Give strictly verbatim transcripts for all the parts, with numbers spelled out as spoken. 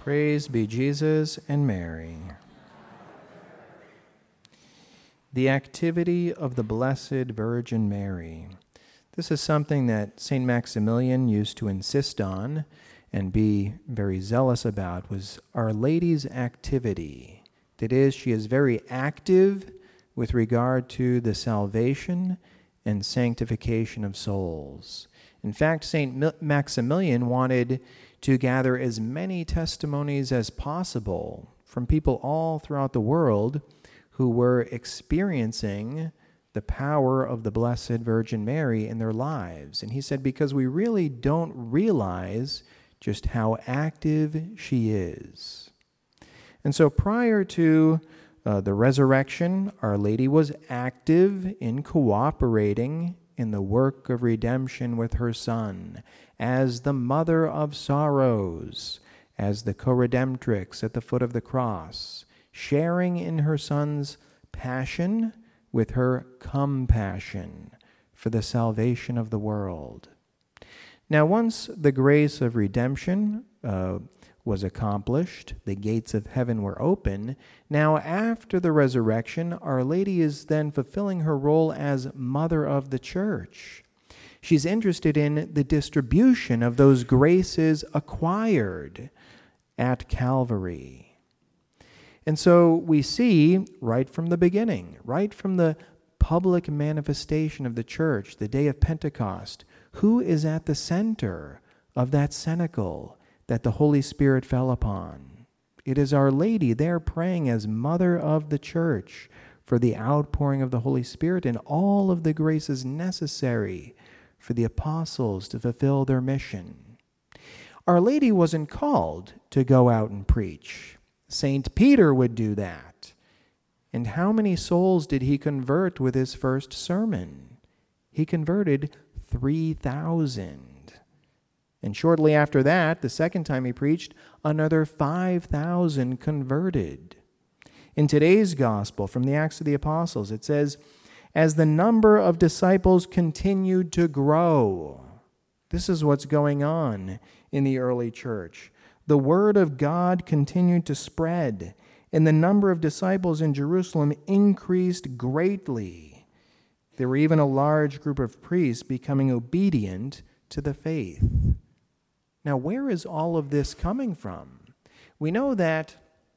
Praise be Jesus and Mary. The activity of the Blessed Virgin Mary. This is something that Saint Maximilian used to insist on and be very zealous about, was Our Lady's activity. That is, she is very active with regard to the salvation and sanctification of souls. In fact, Saint Maximilian wanted to gather as many testimonies as possible from people all throughout the world who were experiencing the power of the Blessed Virgin Mary in their lives. And he said, because we really don't realize just how active she is. And so prior to uh, the resurrection, Our Lady was active in cooperating in the work of redemption with her Son, as the Mother of Sorrows, as the co-redemptrix at the foot of the cross, sharing in her Son's passion with her compassion for the salvation of the world. Now, once the grace of redemption uh, was accomplished, the gates of heaven were open. Now, after the resurrection, Our Lady is then fulfilling her role as Mother of the Church. She's interested in the distribution of those graces acquired at Calvary. And so we see right from the beginning, right from the public manifestation of the church, the day of Pentecost, who is at the center of that cenacle that the Holy Spirit fell upon? It is Our Lady there praying as Mother of the Church for the outpouring of the Holy Spirit and all of the graces necessary for the apostles to fulfill their mission. Our Lady wasn't called to go out and preach. Saint Peter would do that. And how many souls did he convert with his first sermon? He converted three thousand. And shortly after that, the second time he preached, another five thousand converted. In today's gospel from the Acts of the Apostles, it says, as the number of disciples continued to grow. This is what's going on in the early church. The word of God continued to spread, and the number of disciples in Jerusalem increased greatly. There were even a large group of priests becoming obedient to the faith. Now, where is all of this coming from? We know that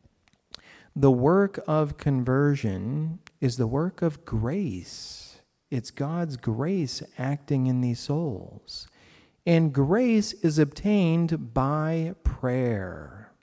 the work of conversion is the work of grace. It's God's grace acting in these souls. And grace is obtained by prayer.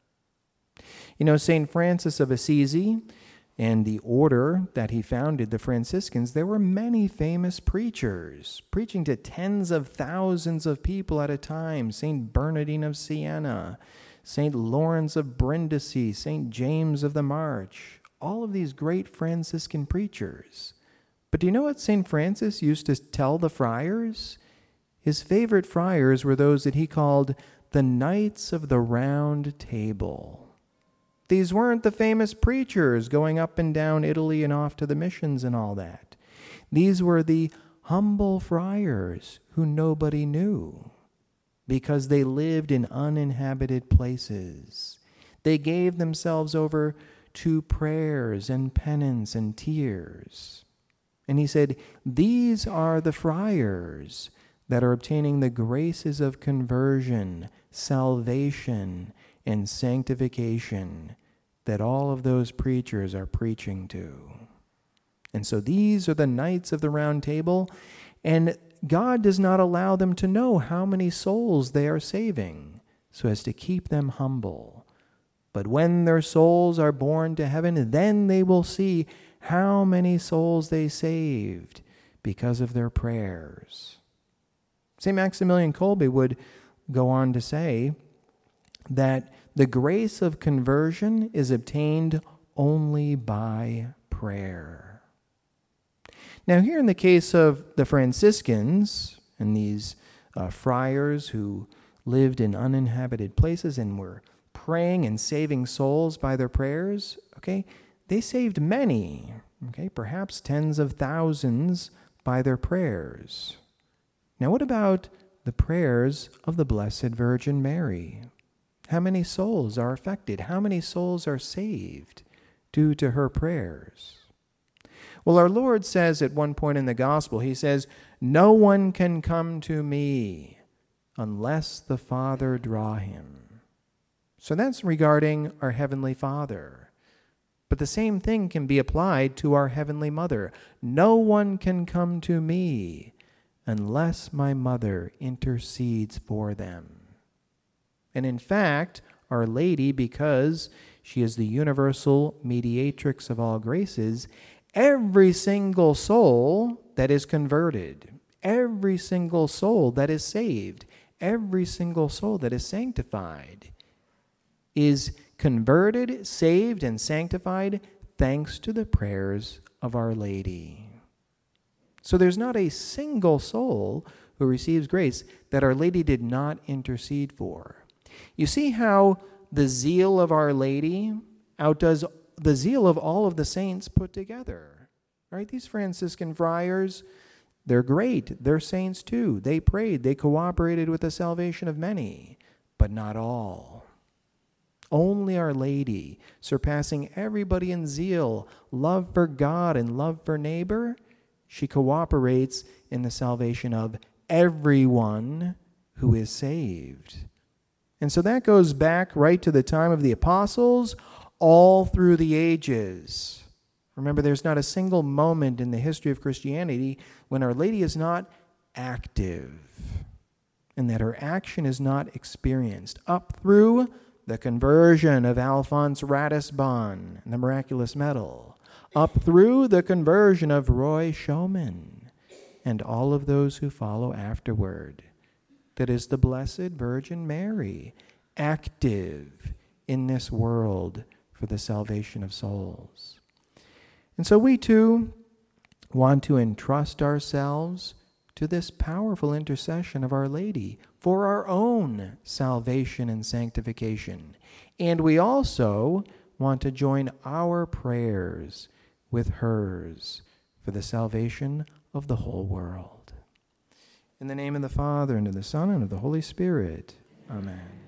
You know, Saint Francis of Assisi and the order that he founded, the Franciscans, there were many famous preachers, preaching to tens of thousands of people at a time. Saint Bernardine of Siena, Saint Lawrence of Brindisi, Saint James of the March, all of these great Franciscan preachers. But do you know what Saint Francis used to tell the friars? His favorite friars were those that he called the Knights of the Round Table. These weren't the famous preachers going up and down Italy and off to the missions and all that. These were the humble friars who nobody knew because they lived in uninhabited places. They gave themselves over to prayers and penance and tears. And he said, these are the friars that are obtaining the graces of conversion, salvation, and sanctification that all of those preachers are preaching to. And so these are the Knights of the Round Table, and God does not allow them to know how many souls they are saving, so as to keep them humble. But when their souls are born to heaven, then they will see how many souls they saved because of their prayers. Saint Maximilian Kolbe would go on to say that the grace of conversion is obtained only by prayer. Now, here in the case of the Franciscans and these uh, friars who lived in uninhabited places and were praying and saving souls by their prayers, okay, they saved many, okay, perhaps tens of thousands by their prayers. Now, what about the prayers of the Blessed Virgin Mary? How many souls are affected? How many souls are saved due to her prayers? Well, our Lord says at one point in the gospel, he says, "No one can come to me unless the Father draw him." So that's regarding our Heavenly Father. But the same thing can be applied to our Heavenly Mother. No one can come to me unless my mother intercedes for them. And in fact, Our Lady, because she is the universal mediatrix of all graces, every single soul that is converted, every single soul that is saved, every single soul that is sanctified is converted, saved, and sanctified thanks to the prayers of Our Lady. So there's not a single soul who receives grace that Our Lady did not intercede for. You see how the zeal of Our Lady outdoes the zeal of all of the saints put together. Right? These Franciscan friars, they're great. They're saints too. They prayed. They cooperated with the salvation of many, but not all. Only Our Lady, surpassing everybody in zeal, love for God and love for neighbor, she cooperates in the salvation of everyone who is saved. And so that goes back right to the time of the apostles, all through the ages. Remember, there's not a single moment in the history of Christianity when Our Lady is not active and that her action is not experienced. Up through the conversion of Alphonse Ratisbonne and the miraculous medal. Up through the conversion of Roy Schoeman and all of those who follow afterward. That is the Blessed Virgin Mary, active in this world for the salvation of souls. And so we too want to entrust ourselves to this powerful intercession of Our Lady for our own salvation and sanctification. And we also want to join our prayers with hers for the salvation of the whole world. In the name of the Father, and of the Son, and of the Holy Spirit. Amen.